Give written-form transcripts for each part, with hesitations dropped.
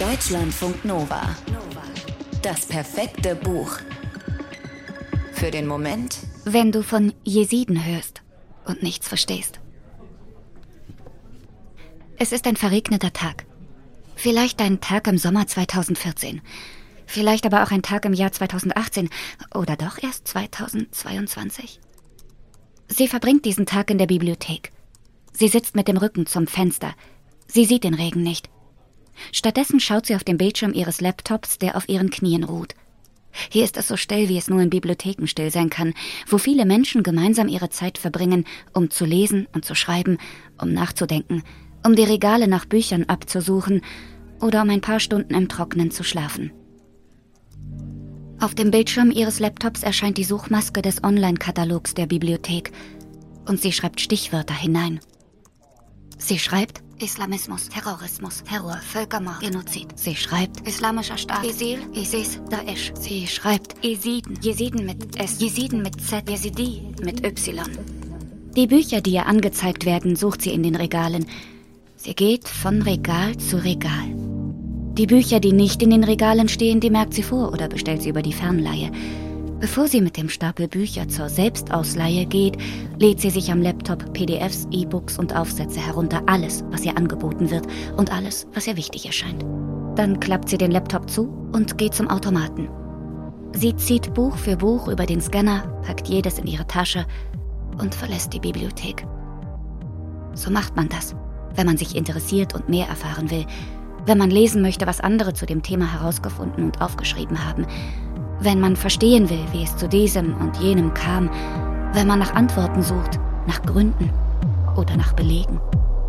Deutschlandfunk Nova. Das perfekte Buch. Für den Moment, wenn du von Jesiden hörst und nichts verstehst. Es ist ein verregneter Tag. Vielleicht ein Tag im Sommer 2014. Vielleicht aber auch ein Tag im Jahr 2018 oder doch erst 2022. Sie verbringt diesen Tag in der Bibliothek. Sie sitzt mit dem Rücken zum Fenster. Sie sieht den Regen nicht. Stattdessen schaut sie auf den Bildschirm ihres Laptops, der auf ihren Knien ruht. Hier ist es so still, wie es nur in Bibliotheken still sein kann, wo viele Menschen gemeinsam ihre Zeit verbringen, um zu lesen und zu schreiben, um nachzudenken, um die Regale nach Büchern abzusuchen oder um ein paar Stunden im Trockenen zu schlafen. Auf dem Bildschirm ihres Laptops erscheint die Suchmaske des Online-Katalogs der Bibliothek und sie schreibt Stichwörter hinein. Sie schreibt Islamismus, Terrorismus, Terror, Völkermord, Genozid. Sie schreibt Islamischer Staat, ISIL, ISIS, Daesh. Sie schreibt Jesiden, Jesiden mit S, Jesiden mit Z, Jesidi mit Y. Die Bücher, die ihr angezeigt werden, sucht sie in den Regalen. Sie geht von Regal zu Regal. Die Bücher, die nicht in den Regalen stehen, die merkt sie vor oder bestellt sie über die Fernleihe. Bevor sie mit dem Stapel Bücher zur Selbstausleihe geht, lädt sie sich am Laptop PDFs, E-Books und Aufsätze herunter. Alles, was ihr angeboten wird und alles, was ihr wichtig erscheint. Dann klappt sie den Laptop zu und geht zum Automaten. Sie zieht Buch für Buch über den Scanner, packt jedes in ihre Tasche und verlässt die Bibliothek. So macht man das, wenn man sich interessiert und mehr erfahren will, wenn man lesen möchte, was andere zu dem Thema herausgefunden und aufgeschrieben haben, wenn man verstehen will, wie es zu diesem und jenem kam, wenn man nach Antworten sucht, nach Gründen oder nach Belegen.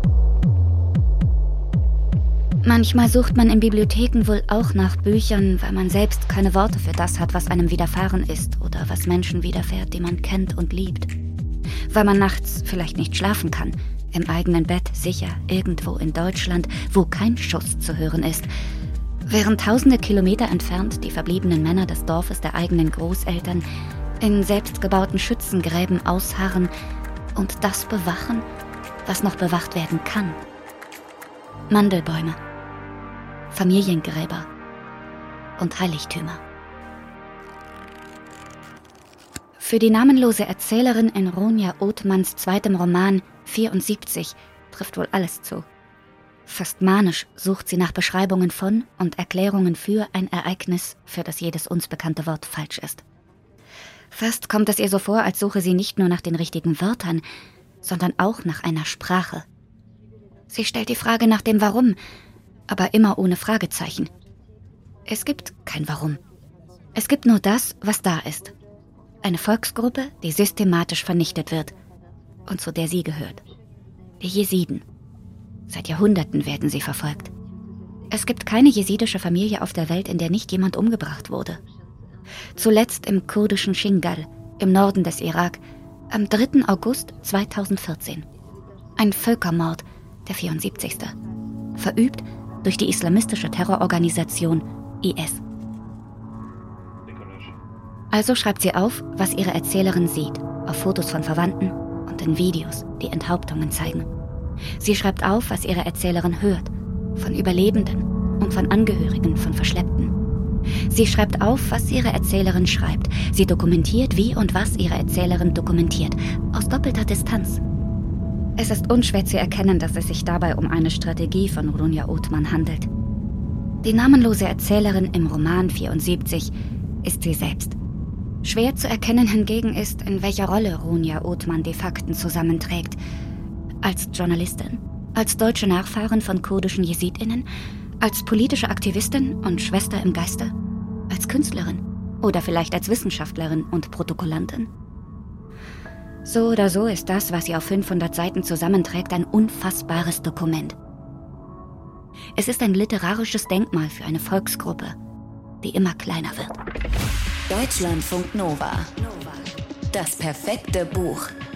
Manchmal sucht man in Bibliotheken wohl auch nach Büchern, weil man selbst keine Worte für das hat, was einem widerfahren ist oder was Menschen widerfährt, die man kennt und liebt. Weil man nachts vielleicht nicht schlafen kann, im eigenen Bett, sicher, irgendwo in Deutschland, wo kein Schuss zu hören ist, während tausende Kilometer entfernt die verbliebenen Männer des Dorfes der eigenen Großeltern in selbstgebauten Schützengräben ausharren und das bewachen, was noch bewacht werden kann. Mandelbäume, Familiengräber und Heiligtümer. Für die namenlose Erzählerin in Ronja Othmanns zweitem Roman 74 trifft wohl alles zu. Fast manisch sucht sie nach Beschreibungen von und Erklärungen für ein Ereignis, für das jedes uns bekannte Wort falsch ist. Fast kommt es ihr so vor, als suche sie nicht nur nach den richtigen Wörtern, sondern auch nach einer Sprache. Sie stellt die Frage nach dem Warum, aber immer ohne Fragezeichen. Es gibt kein Warum. Es gibt nur das, was da ist. Eine Volksgruppe, die systematisch vernichtet wird und zu der sie gehört. Die Jesiden. Seit Jahrhunderten werden sie verfolgt. Es gibt keine jesidische Familie auf der Welt, in der nicht jemand umgebracht wurde. Zuletzt im kurdischen Shingal, im Norden des Irak, am 3. August 2014. Ein Völkermord, der 74. Verübt durch die islamistische Terrororganisation IS. Also schreibt sie auf, was ihre Erzählerin sieht, auf Fotos von Verwandten und in Videos, die Enthauptungen zeigen. Sie schreibt auf, was ihre Erzählerin hört, von Überlebenden und von Angehörigen von Verschleppten. Sie schreibt auf, was ihre Erzählerin schreibt. Sie dokumentiert, wie und was ihre Erzählerin dokumentiert, aus doppelter Distanz. Es ist unschwer zu erkennen, dass es sich dabei um eine Strategie von Ronja Othmann handelt. Die namenlose Erzählerin im Roman 74 ist sie selbst. Schwer zu erkennen hingegen ist, in welcher Rolle Ronja Othmann die Fakten zusammenträgt. Als Journalistin, als deutsche Nachfahren von kurdischen JesidInnen, als politische Aktivistin und Schwester im Geiste, als Künstlerin oder vielleicht als Wissenschaftlerin und Protokollantin. So oder so ist das, was sie auf 500 Seiten zusammenträgt, ein unfassbares Dokument. Es ist ein literarisches Denkmal für eine Volksgruppe, die immer kleiner wird. Deutschlandfunk Nova. Das perfekte Buch.